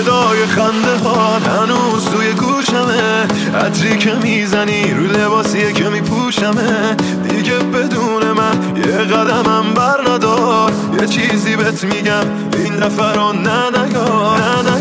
صدای خنده ها هنوز توی گوشمه، عطری که میزنی رو لباسیه که میپوشمه. دیگه بدون من یه قدمم بر ندار، یه چیزی بهت میگم این دفعه رو ننگار.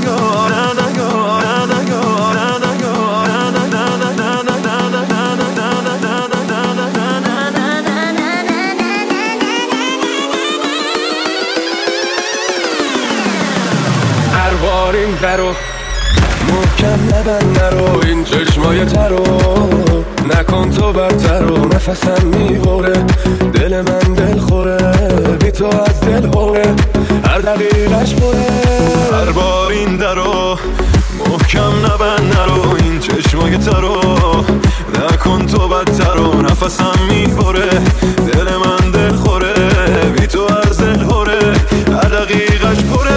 هر بار این درو محکم نبند نرو، این چشمای ترو نکن تو برترو. نفسم میبره دل من دل خوره، بی تو از دل هوره هر دقیقش پره. هر بار این درو محکم نبند نرو، این چشمای ترو نکن تو بدترو. نفسم میبره دل من دل خوره، بی تو از دل هوره هر دقیقش پره.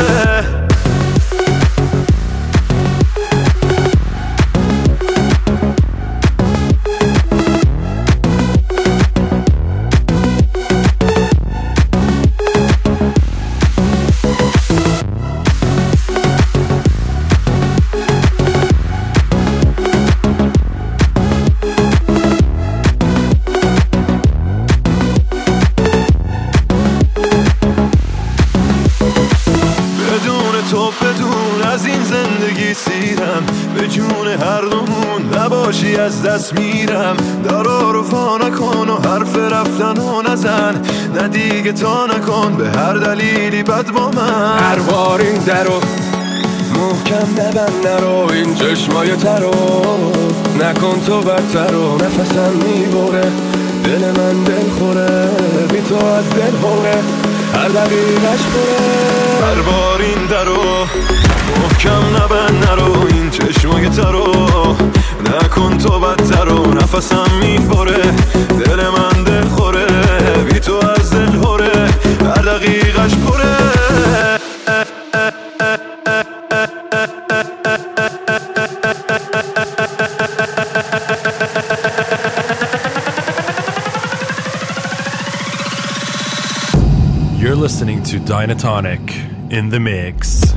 تو بدون از این زندگی سیرم، به جون هر دومون نباشی از دست میرم. درا رو فا نکن و حرف رفتن و نزن، نه دیگه تا نکن به هر دلیلی بد با من. هر بار این درو محکم نبند نرو، این چشمای ترو نکن تو بدترو. نفسم میبره دل من دل خوره، بی تو از دل هوره هر دقیقش پره. هر بار این درو محکم نبند نرو، این چشمای ترو نکن تو بدترو. نفسم میبره دل من دل خوره، بی تو از دل هوره هر دقیقش پره. You're listening to Dynatonic in the mix.